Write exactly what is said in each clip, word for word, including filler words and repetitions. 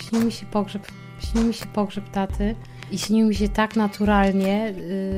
śnił mi się pogrzeb, śnił mi się pogrzeb taty i śnił mi się tak naturalnie.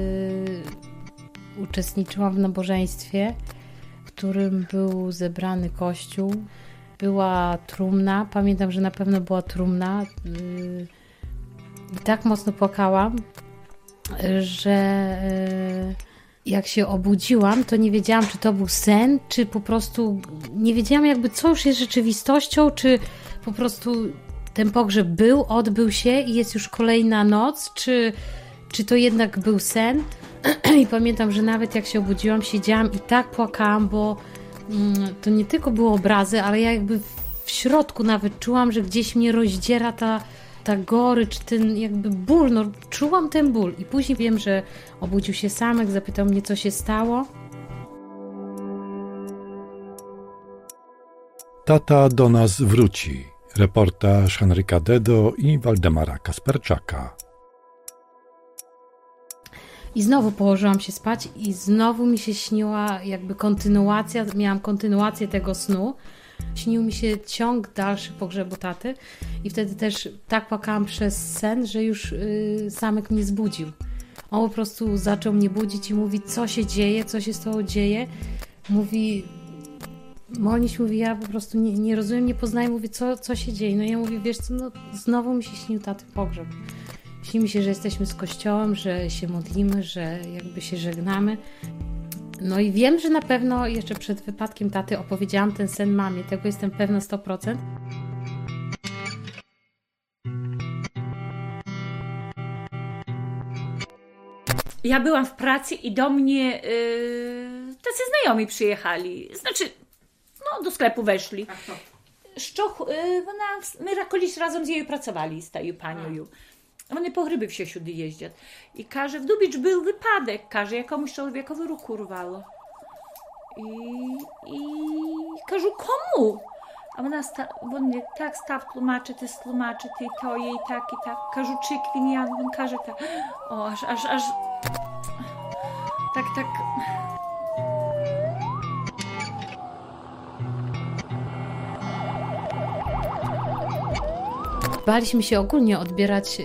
Yy, uczestniczyłam w nabożeństwie, w którym był zebrany kościół. Była trumna, pamiętam, że na pewno była trumna. Yy, I tak mocno płakałam, że yy, jak się obudziłam, to nie wiedziałam, czy to był sen, czy po prostu nie wiedziałam jakby co już jest rzeczywistością, czy po prostu ten pogrzeb był, odbył się i jest już kolejna noc, czy, czy to jednak był sen. I pamiętam, że nawet jak się obudziłam, siedziałam i tak płakałam, bo mm, to nie tylko były obrazy, ale ja jakby w środku nawet czułam, że gdzieś mnie rozdziera ta ta gorycz, ten jakby ból, no czułam ten ból i później wiem, że obudził się Samek, zapytał mnie, co się stało. Tata do nas wróci. Reportaż Henryka Dedo i Waldemara Kasperczaka. I znowu położyłam się spać i znowu mi się śniła jakby kontynuacja, miałam kontynuację tego snu. Śnił mi się ciąg dalszy pogrzebu taty i wtedy też tak płakałam przez sen, że już yy, Samek mnie zbudził. On po prostu zaczął mnie budzić i mówi, co się dzieje, co się z tobą dzieje. Mówi, Moniś mówi, ja po prostu nie, nie rozumiem, nie poznaję, mówi, co, co się dzieje. No ja mówię, wiesz co, no znowu mi się śnił taty pogrzeb. Śni mi się, że jesteśmy z kościołem, że się modlimy, że jakby się żegnamy. No i wiem, że na pewno jeszcze przed wypadkiem taty opowiedziałam ten sen mamie. Tego jestem pewna sto procent. Ja byłam w pracy i do mnie yy, tacy znajomi przyjechali. Znaczy, no do sklepu weszli. Szczoch, yy, вона, my колись разом з нею працювали, з тою панією. Вони по гриби все сюди їздять. І каже, в Дубіч був випадок, каже, якомусь чоловікові руку рвало. І, і кажу, кому? А вона, вони так став тлумачити, стлумачити, і то є, і так, і так. Кажу, чик він, я, він каже так. О, аж, аж, аж, так, так. Baliśmy się ogólnie odbierać yy,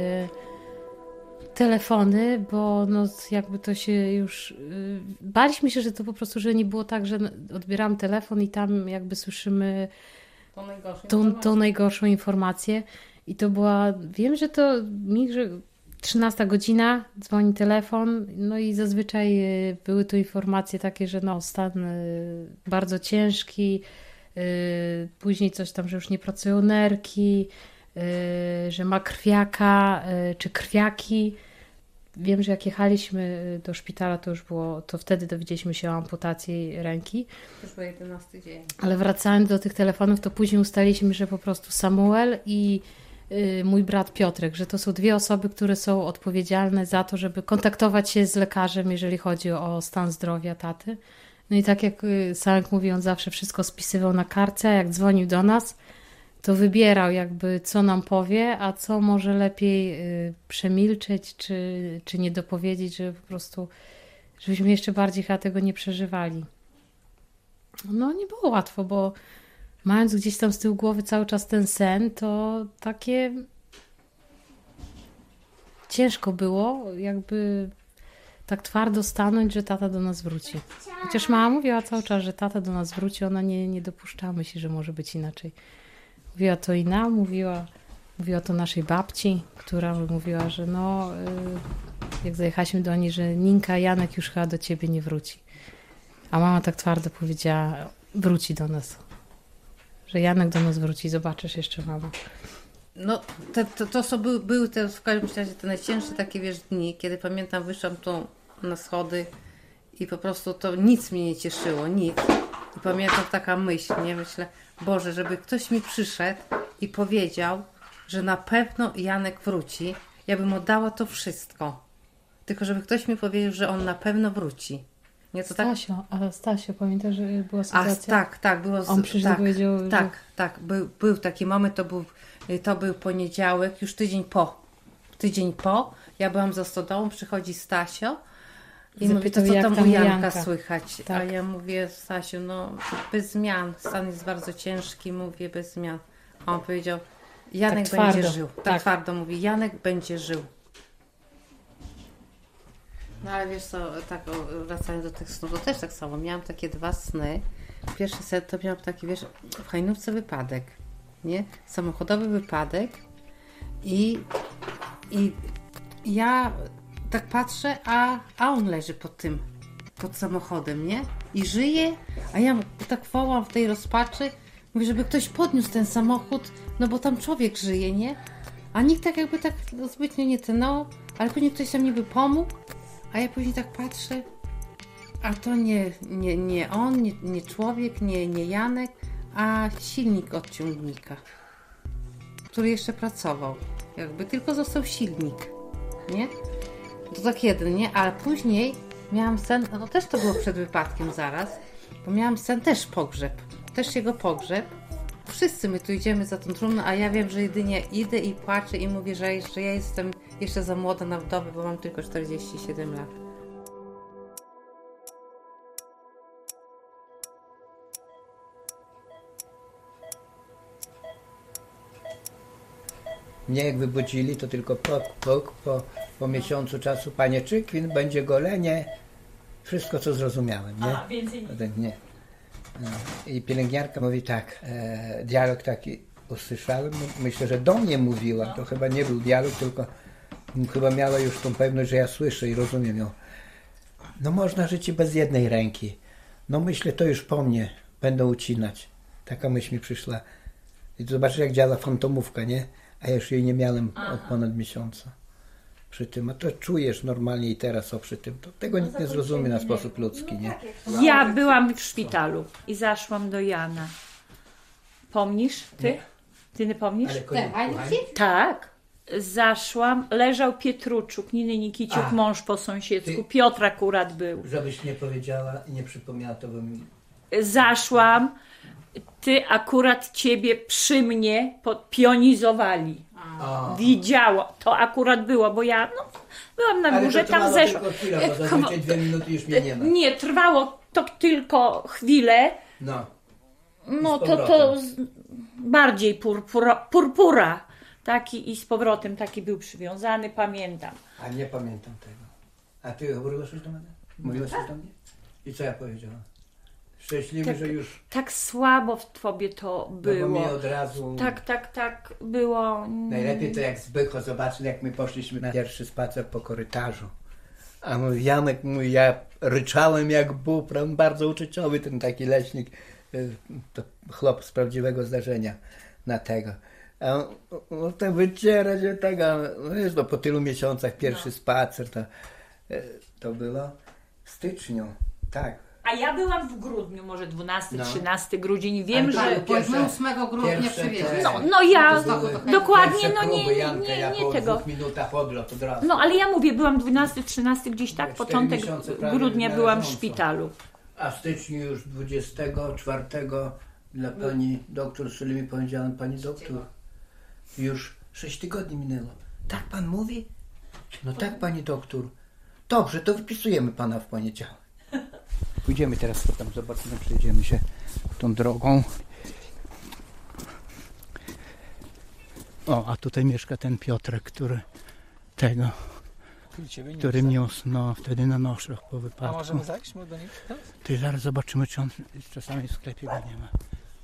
telefony, bo no jakby to się już... Yy, baliśmy się, że to po prostu, że nie było tak, że odbieramy telefon i tam jakby słyszymy tą najgorszą, tą, tą najgorszą informację. I to była... Wiem, że to mi, że trzynasta godzina, dzwoni telefon, no i zazwyczaj yy, były to informacje takie, że no stan yy, bardzo ciężki, yy, później coś tam, że już nie pracują nerki, Yy, że ma krwiaka, yy, czy krwiaki. Wiem, że jak jechaliśmy do szpitala, to już było, to wtedy dowiedzieliśmy się o amputacji ręki. To już był jedenasty dzień. Ale wracając do tych telefonów, to później ustaliliśmy, że po prostu Samuel i yy, mój brat Piotrek, że to są dwie osoby, które są odpowiedzialne za to, żeby kontaktować się z lekarzem, jeżeli chodzi o stan zdrowia taty. No i tak jak yy, Samek mówi, on zawsze wszystko spisywał na kartce, jak dzwonił do nas, to wybierał jakby, co nam powie, a co może lepiej y, przemilczeć, czy, czy nie dopowiedzieć, żeby po prostu, żebyśmy jeszcze bardziej chyba tego nie przeżywali. No nie było łatwo, bo mając gdzieś tam z tyłu głowy cały czas ten sen, to takie ciężko było jakby tak twardo stanąć, że tata do nas wróci. Chociaż mama mówiła cały czas, że tata do nas wróci, ona nie, nie dopuszczamy się, że może być inaczej. Mówiła to i nam, mówiła, mówiła to naszej babci, która mówiła, że no, jak zajechaliśmy do niej, że Ninka, Janek już chyba do ciebie nie wróci. A mama tak twardo powiedziała, wróci do nas. Że Janek do nas wróci, zobaczysz jeszcze, mama. No, te, to, to są były, były te, w każdym razie te najcięższe takie, wiesz, dni, kiedy pamiętam, wyszłam tu na schody i po prostu to nic mnie nie cieszyło, nic. I pamiętam taka myśl, nie? Myślę, Boże, żeby ktoś mi przyszedł i powiedział, że na pewno Janek wróci, ja bym oddała to wszystko. Tylko żeby ktoś mi powiedział, że on na pewno wróci. Nie, to Stasio, tak... a Stasio, pamiętasz, że była sytuacja? A, tak, tak. Było, on przyszedł tak, powiedział, tak, że... tak, był, był taki moment, to był, to był poniedziałek, już tydzień po. Tydzień po, ja byłam za stodołą, przychodzi Stasio i mówi, to co tam, tam u Janka, Janka słychać? Tak. A ja mówię, Stasiu, no bez zmian, stan jest bardzo ciężki, mówię bez zmian. A on powiedział, Janek tak będzie twardo. żył. Tak, Tak. twardo mówi, Janek będzie żył. No ale wiesz co, tak o, wracając do tych snów, to też tak samo. Miałam takie dwa sny. Pierwszy sen to miałam taki, wiesz, w Hajnówce wypadek, nie? Samochodowy wypadek i, i ja tak patrzę, a, a on leży pod tym, pod samochodem, nie? I żyje, a ja tak wołam w tej rozpaczy, mówię, żeby ktoś podniósł ten samochód, no bo tam człowiek żyje, nie? A nikt tak jakby tak zbytnio nie tynął, ale później ktoś tam niby pomógł, a ja później tak patrzę, a to nie, nie, nie on, nie, nie człowiek, nie, nie Janek, a silnik od ciągnika, który jeszcze pracował. Jakby tylko został silnik, nie? To tak jeden, nie? Ale później miałam sen, no też to było przed wypadkiem zaraz, bo miałam sen też pogrzeb, też jego pogrzeb. Wszyscy my tu idziemy za tą trumną, a ja wiem, że jedynie idę i płaczę i mówię, że jeszcze ja jestem jeszcze za młoda na wdowę, bo mam tylko czterdzieści siedem lat. Mnie jak wybudzili, to tylko pok, pok, po, po miesiącu czasu, panie Czykwin, będzie golenie. Wszystko, co zrozumiałem, nie? A, więcej nie. Potem nie. No. I pielęgniarka mówi tak, e, dialog taki usłyszałem, myślę, że do mnie mówiła, to chyba nie był dialog, tylko chyba miała już tą pewność, że ja słyszę i rozumiem ją. No można żyć i bez jednej ręki. No myślę, to już po mnie będą ucinać. Taka myśl mi przyszła. I zobaczysz, jak działa fantomówka, nie? A ja już jej nie miałem od ponad miesiąca przy tym. A to czujesz normalnie i teraz o przy tym. To tego nikt nie zrozumie na sposób ludzki, nie? Ja byłam w szpitalu i zaszłam do Jana. Pomnisz? Ty? Nie. Ty nie pomnisz? Ale koniec, kochani. Tak. Zaszłam, leżał Pietruczuk, Niny Nikiciuk, A. mąż po sąsiedzku. Ty- Piotr akurat był. Żebyś nie powiedziała i nie przypomniała, to bym... Zaszłam, ty akurat ciebie przy mnie podpionizowali. A. Widziałam, to akurat było, bo ja no, byłam na Ale górze, to tam trwało zeszłam. tylko chwilę, bo zazwyczaj dwie minuty już mnie nie ma. Nie, trwało to tylko chwilę. No. No z to to powrotem. z, bardziej purpura, purpura. Taki i z powrotem taki był przywiązany, pamiętam. A nie pamiętam tego. A ty mówiłaś coś do mnie? Mówiłaś coś do mnie? I co ja powiedziałam? Szczęśliwy, Tak. że już... Tak słabo w tobie to No bo było. mi od razu... Tak, tak, tak było. Najlepiej to jak Zbycho zobaczył, jak my poszliśmy na pierwszy spacer po korytarzu. A mój Janek, mój, ja ryczałem jak bób, on bardzo uczuciowy, ten taki leśnik, y, to chłop z prawdziwego zdarzenia na tego. A on, on to wyciera się tego, no wiesz, no, po tylu miesiącach pierwszy spacer, to, y, to było w styczniu, tak. A ja byłam w grudniu, może dwunastego, No. trzynastego grudzień, wiem, Ale że... to- Pierwsze- My ósmego grudnia pierwsze przywieźli. te- No, no ja to były dokładnie, pierwsze no nie, próby Janka, nie, ja nie po tego. dwóch minutach odlot od razu. No ale ja mówię, byłam dwunastego, trzynastego gdzieś tak, Cztery początek miesiące prawie grudnia na byłam w leżąco. szpitalu. A w styczniu już dwudziestego czwartego dla pani doktor, z którymi powiedziałem, pani doktor, już sześć tygodni minęło. Tak pan mówi? No tak, pani doktor. Dobrze, to wypisujemy pana w poniedziałek. Pójdziemy teraz, to tam zobaczymy, przejdziemy się tą drogą. O, a tutaj mieszka ten Piotrek, który tego, który niósł, no wtedy na noszach po A wypadku. możemy zajść mu do nich? Ty zaraz zobaczymy, czy on czasami w sklepie go nie ma.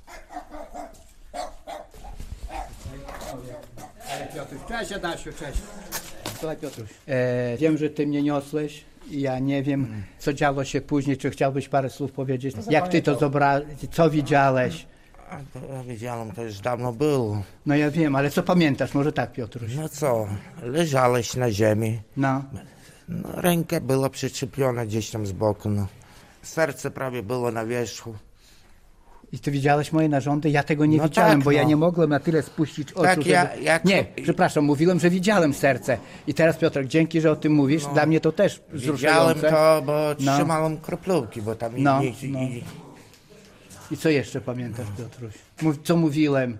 Piotruś, cześć Adasiu, cześć. Słuchaj Piotruś, e, wiem, że ty mnie niosłeś i ja nie wiem, co działo się później, czy chciałbyś parę słów powiedzieć, jak ty to zobrałeś, co widziałeś. A to ja wiedziałem, to już dawno było. No ja wiem, ale co pamiętasz, może tak Piotruś? No co, leżałeś na ziemi, No, no, ręka była przyczepiona gdzieś tam z boku, no. Serce prawie było na wierzchu. i ty widziałeś moje narządy? Ja tego nie No widziałem, tak, bo ja no. nie mogłem na tyle spuścić oczu, Tak, ja- żeby... jak- Nie, przepraszam, mówiłem, że widziałem serce. I teraz Piotrek, dzięki, że o tym mówisz, dla mnie to też Widziałem wzruszające. to, bo No. trzymałem kroplówki, bo tam No, i, i, no. i, I co jeszcze pamiętasz, Piotruś? Mów, co mówiłem?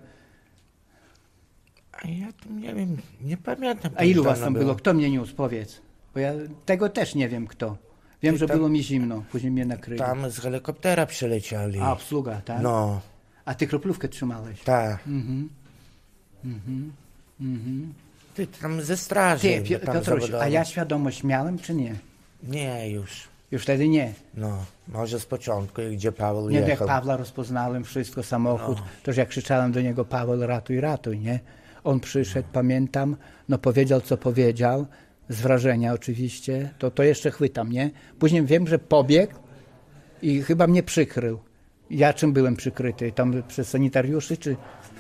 a ja tam nie wiem, nie pamiętam. A ilu to was dawno tam było? Kto mnie niósł? Powiedz. Bo ja tego też nie wiem kto. Wiem, Ty że tam- było mi zimno, później mnie nakryli. Tam z helikoptera przylecieli. A, obsługa, tak? No, A ty kroplówkę trzymałeś? tak. Mhm. Mhm. Mhm. Ty tam ze straży. Ty, Pi- tam Piotruś, a zawodowo. ja świadomość miałem, czy nie? Nie, już. Już wtedy nie. No, może z początku, gdzie Paweł Nie, jak jechał. Pawła rozpoznałem, wszystko, samochód, No. to że jak krzyczałem do niego, Paweł, ratuj, ratuj, nie? On przyszedł, pamiętam, no powiedział, co powiedział, z wrażenia oczywiście, to, to jeszcze chwytam, nie? Później wiem, że pobiegł i chyba mnie przykrył. Ja czym byłem przykryty? Tam przez sanitariuszy, czy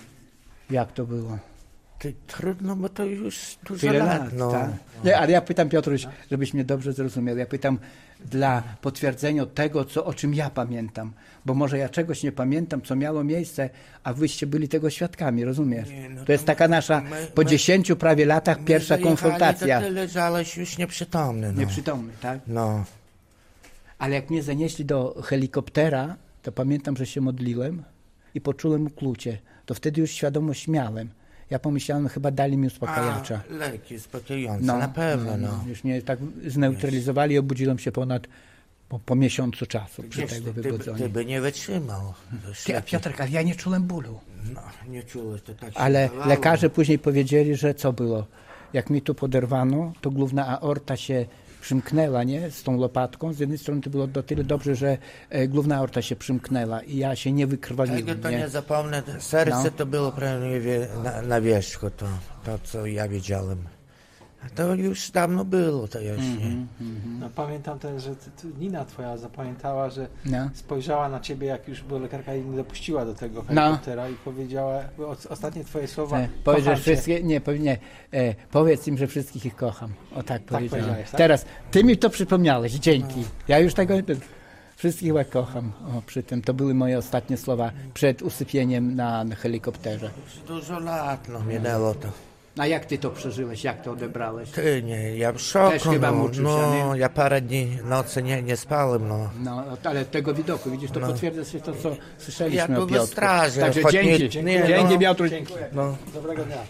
jak to było? Ty, trudno, bo to już dużo Tyle lat. lat, no. tak. Nie, ale ja pytam, Piotruś, żebyś mnie dobrze zrozumiał, ja pytam dla potwierdzenia tego, co, o czym ja pamiętam, bo może ja czegoś nie pamiętam, co miało miejsce, a wyście byli tego świadkami, rozumiesz? Nie, no to jest to taka nasza, my- po my- dziesięciu prawie latach, My pierwsza zajechali, konfrontacja. To ty leżałeś już nieprzytomny. No. Nieprzytomny, tak? No. Ale jak mnie zanieśli do helikoptera, to pamiętam, że się modliłem i poczułem ukłucie. To wtedy już świadomość miałem. Ja pomyślałem, chyba dali mi uspokajacza. A, leki uspokajające, na pewno, no. Już mnie tak zneutralizowali, obudziłem się ponad po, po miesiącu czasu przy Wiesz, tego ty, ty, wybudzeniu. ty by nie wytrzymał. Ty, a Piotrek, ale ja nie czułem bólu. No, nie czułeś, to tak się Ale dawało. lekarze później powiedzieli, że co było? Jak mi tu poderwano, to główna aorta się przymknęła, nie? Z tą lopatką. Z jednej strony to było do tyle dobrze, że e, główna aorta się przymknęła i ja się nie wykrwawiłem. Tego to nie? nie zapomnę. Serce No. to było prawie na, na wierzchu, to, to co ja widziałem. A to już dawno było, to już nie. No, pamiętam też, że ty, ty, Nina twoja zapamiętała, że No. spojrzała na ciebie, jak już była lekarka i nie dopuściła do tego helikoptera i powiedziała, jakby o- ostatnie twoje słowa, E, powiedz, że kocham cię. wszystkie, nie, powie- nie e, powiedz im, że wszystkich ich kocham. O tak, powiedziałem. powiedziałeś, tak? Teraz, ty mi to przypomniałeś, dzięki. Ja już tego nie wszystkich was kocham. O, przy tym, to były moje ostatnie słowa przed usypieniem na, na helikopterze. Dużo lat no, minęło to. A jak ty to przeżyłeś, jak to odebrałeś? Ty nie, ja w szoku, Też chyba no, muczył się, no ja parę dni, nocy nie, nie spałem, no. No, ale tego widoku, widzisz, to No. potwierdza się to, co słyszeliśmy Ja o tu we Piotrku. straży, Także choć dzięki, nie- dzięki, nie, dzięki no. Piotruś. Dziękuję. No. Dobrego dnia.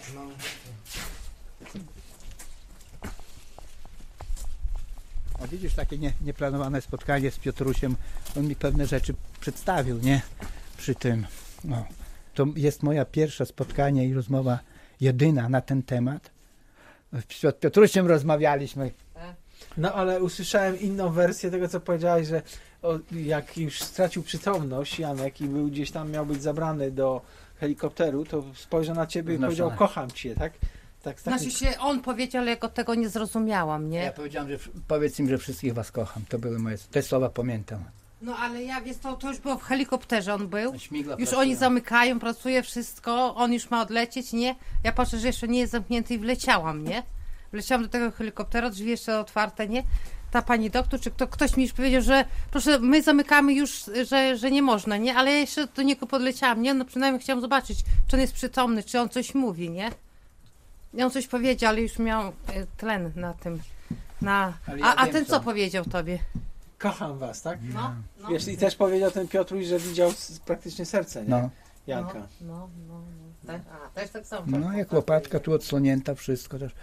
O, widzisz, takie nie, nieplanowane spotkanie z Piotrusiem, on mi pewne rzeczy przedstawił, nie? Przy tym, no. To jest moja pierwsza spotkanie i rozmowa jedyna na ten temat. Z Piotrusiem rozmawialiśmy. No ale usłyszałem inną wersję tego, co powiedziałeś, że o, jak już stracił przytomność Janek i był gdzieś tam, miał być zabrany do helikopteru, to spojrzał na ciebie i No, powiedział, tak. kocham cię, tak? Tak, tak. Znaczy się, on powiedział, ale ja go tego nie zrozumiałam, nie? Ja powiedziałem, że powiedz im, że wszystkich was kocham. To były moje, te słowa pamiętam. No ale ja, wiesz, to, to już było w helikopterze on był. Śmigła Już pracują. oni zamykają, pracuje wszystko, on już ma odlecieć, nie? Ja patrzę, że jeszcze nie jest zamknięty i wleciałam, nie? Wleciałam do tego helikoptera, drzwi jeszcze otwarte, nie? Ta pani doktor, czy kto, ktoś mi już powiedział, że proszę, my zamykamy już, że, że nie można, nie? Ale ja jeszcze do niego podleciałam, nie? No przynajmniej chciałam zobaczyć, czy on jest przytomny, czy on coś mówi, nie? I on coś powiedział, ale już miał e, tlen na tym, na... Ale ja A, a wiem, ten co. co powiedział tobie? Kocham was, tak? No, no. Wiesz, i też powiedział ten Piotruś, że widział s- praktycznie serce, nie? No. Janka. No, no, no. Tak, a, też tak samo. No, jak łopatka tu odsłonięta, wszystko też.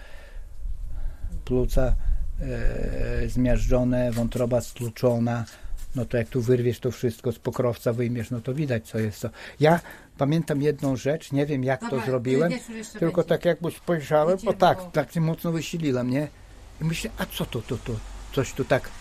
Płuca e, zmiażdżone, wątroba stłuczona. No to jak tu wyrwiesz to wszystko, z pokrowca wyjmiesz, no to widać, co jest to. Ja pamiętam jedną rzecz, nie wiem jak Dobra, to zrobiłem, wieczór jeszcze tylko będzie. tak jakby spojrzałem, Idziemy, bo tak, bo- tak się mocno wysiliłem, nie? I myślę, a co to, to, to? Coś tu tak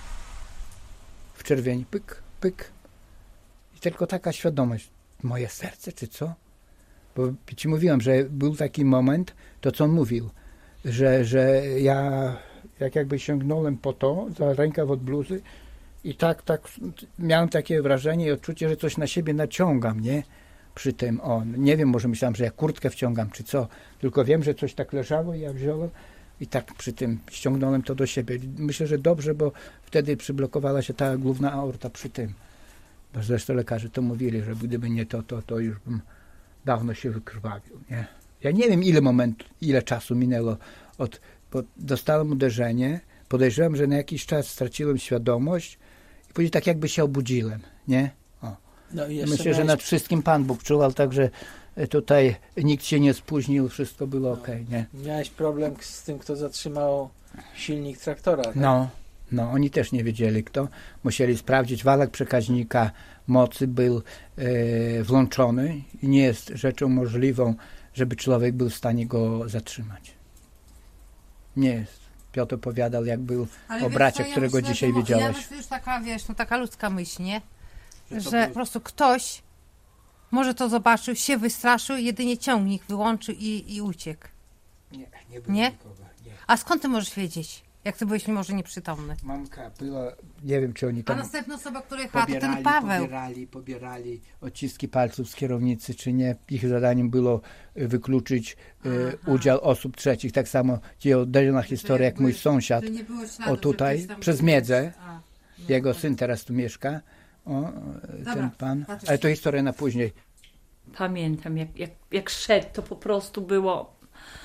w czerwieni, pyk, pyk. I tylko taka świadomość, moje serce czy co? Bo ci mówiłem, że był taki moment, to co on mówił, że, że ja jak jakby sięgnąłem po to, za rękaw od bluzy i tak, tak miałem takie wrażenie i odczucie, że coś na siebie naciągam, nie? Przy tym, o, nie wiem, może myślałem, że ja kurtkę wciągam, czy co, tylko wiem, że coś tak leżało i ja wziąłem i tak przy tym ściągnąłem to do siebie. Myślę, że dobrze, bo wtedy przyblokowała się ta główna aorta przy tym. Bo zresztą lekarze to mówili, że gdyby nie to, to, to już bym dawno się wykrwawił, nie? Ja nie wiem, ile momentu, ile czasu minęło od, bo dostałem uderzenie, podejrzewam, że na jakiś czas straciłem świadomość i później tak jakby się obudziłem, nie? O. No i jeszcze Myślę, że miałeś- nad wszystkim Pan Bóg czuwał, także tutaj nikt się nie spóźnił, wszystko było okej, nie? Miałeś problem z tym, kto zatrzymał silnik traktora, tak? No, no, oni też nie wiedzieli kto. Musieli sprawdzić, walek przekaźnika mocy był e, włączony i nie jest rzeczą możliwą, żeby człowiek był w stanie go zatrzymać. Nie jest. Piotr opowiadał, jak był Ale o wiesz bracie, co, ja którego myślę, dzisiaj że- widziałeś. Ja myślę, że już taka, wiesz, no taka ludzka myśl, nie? Że Że, to było- po prostu ktoś może to zobaczył, się wystraszył, jedynie ciągnik wyłączył i, i uciekł. Nie, nie było Nie? nikogo. Nie. A skąd ty możesz wiedzieć? Jak ty byłeś może nieprzytomny? Mamka była, nie wiem, czy oni A tam następna osoba, która jechała, to pobierali, ten Paweł. pobierali, pobierali odciski palców z kierownicy, czy nie. Ich zadaniem było y, wykluczyć y, udział osób trzecich. Tak samo dzieje oddalona historia, jak mój sąsiad. Nie było śladu, O tutaj, że ktoś tam- przez Miedzę, A, jego syn teraz tu mieszka, o, y, Dobra, ten pan. patrz. Ale to historia na później. Pamiętam, jak, jak, jak szedł, to po prostu było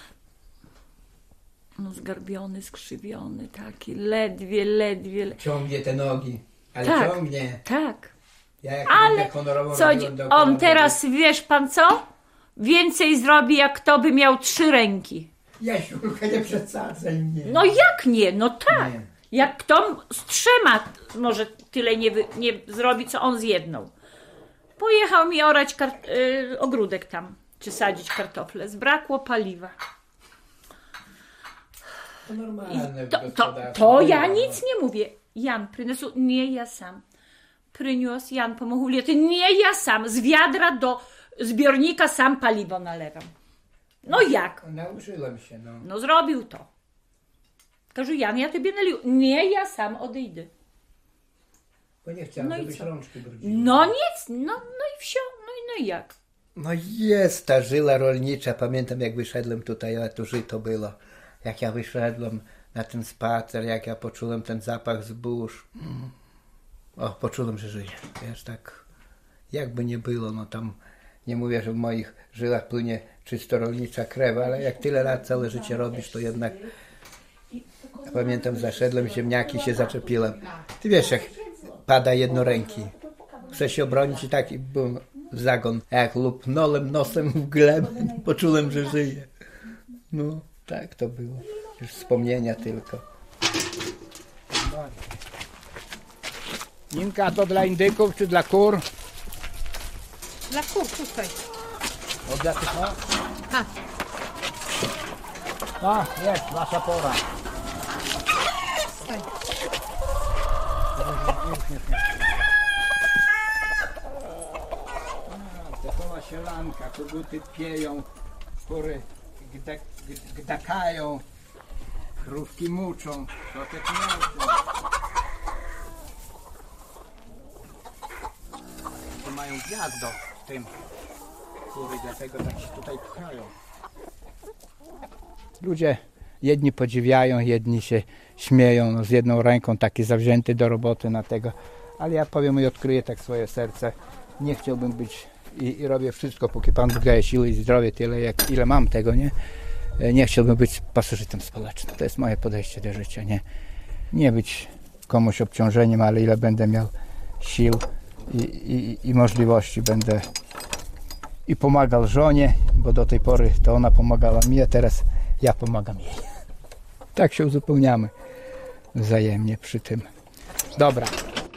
no zgarbiony, skrzywiony, taki ledwie, ledwie. le- Ciągnie te nogi, ale Tak. ciągnie. Tak. Ja jak Ale będę honorowo co, robiłem dookoła on nogi. teraz, wiesz pan co? Więcej zrobi, jak to by miał trzy ręki. Jasiulka, nie przesadzaj mnie. No jak nie? No tak. Nie. Jak kto z trzema może tyle nie, wy, nie zrobi, co on z jedną. Pojechał mi orać kar- y, ogródek tam, czy sadzić kartofle. Zbrakło paliwa. To normalne w To, to, gospodarstwie. to ja nic nie mówię. Jan przyniósł, nie ja sam. Przyniósł, Jan pomógł, ty nie ja sam. Z wiadra do zbiornika sam paliwo nalewam. No jak? Nauczyłem się, no. No zrobił to. Każu, Jan, ja tobie nalił. Nie, ja sam odejdę. Bo nie chciałem, No i żebyś co? rączki brudziła. No nic, no, no i wsio, no i, no i jak? No jest ta żyla rolnicza. Pamiętam, jak wyszedłem tutaj, ale to żyto było. Jak ja wyszedłem na ten spacer, jak ja poczułem ten zapach zbóż. Mm. O, poczułem, że żyję. Wiesz, tak jakby nie było, no tam nie mówię, że w moich żyłach płynie czysto rolnicza krew, ale jak tyle lat, całe życie robisz, to jednak ja pamiętam, zaszedłem, ziemniaki się zaczepiłem. Ty wiesz, jak pada jednoręki. Chcę się obronić i tak i byłem w zagon. Jak lupnąłem nosem w glebę, poczułem, że żyję. No, tak to było. Już wspomnienia tylko. Ninka, to dla indyków czy dla kur? Dla kur, tutaj. O, dla tych, no? Tak. A, jest, wasza pora. Tutaj. Typowa sielanka, koguty pieją, kury gda, gdakają, krówki muczą, kotek muczą. Tu mają gniazdo w tym kury, dlatego tak się tutaj pchają. Ludzie jedni podziwiają, jedni się śmieją, no, z jedną ręką taki zawzięty do roboty na tego, ale ja powiem i odkryję tak swoje serce. Nie chciałbym być i, i robię wszystko, póki Pan Bóg daje siły i zdrowie tyle, jak ile mam tego, nie? Nie chciałbym być pasożytem społecznym. To jest moje podejście do życia, nie? Nie być komuś obciążeniem, ale ile będę miał sił i, i, i możliwości, będę i pomagał żonie, bo do tej pory to ona pomagała mi, a teraz ja pomagam jej. Tak się uzupełniamy wzajemnie przy tym. Dobra.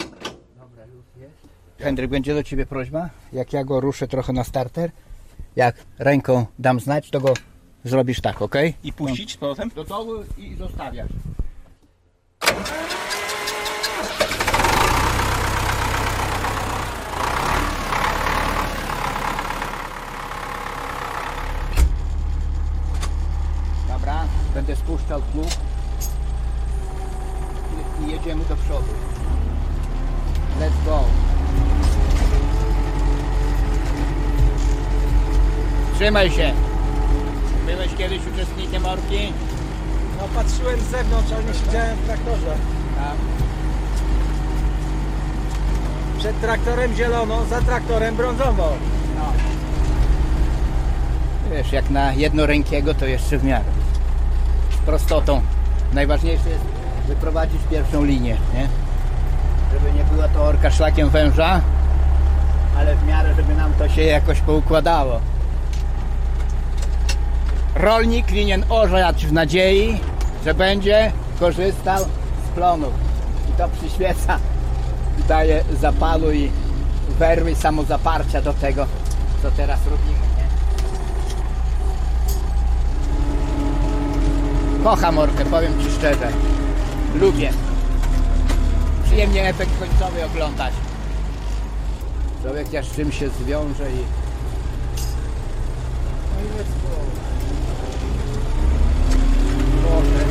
Henryk, będzie do Ciebie prośba, jak ja go ruszę trochę na starter, jak ręką dam znać, to go zrobisz tak, ok? I puścić z powrotem? Do dołu i zostawiasz. Dobra, będę spuszczał pług i, i jedziemy do przodu. Let's go. Trzymaj się. Byłeś kiedyś uczestnikiem orki? No patrzyłem z zewnątrz, ale nie siedziałem w traktorze. Tak. Przed traktorem zielono, za traktorem brązowo. No. Wiesz, jak na jednorękiego to jeszcze w miarę. Z prostotą. Najważniejsze jest wyprowadzić pierwszą linię, nie? Żeby nie była to orka szlakiem węża, ale w miarę, żeby nam to się jakoś poukładało. Rolnik winien orzać w nadziei, że będzie korzystał z plonów. I to przyświeca, daje zapalu i werwy, samozaparcia do tego, co teraz robimy. Nie? Kocham orkę, powiem Ci szczerze. Lubię. Przyjemnie efekt końcowy oglądać. Człowiek jak z czym się zwiąże i... No i jest Boże.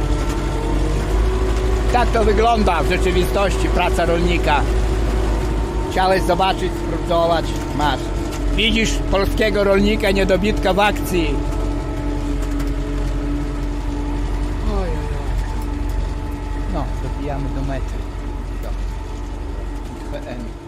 Tak to wygląda w rzeczywistości, praca rolnika. Chciałeś zobaczyć, spróbować, masz. Widzisz polskiego rolnika, niedobitka w akcji. Oj, oj, oj. No, dobijamy do mety. Do I T H M.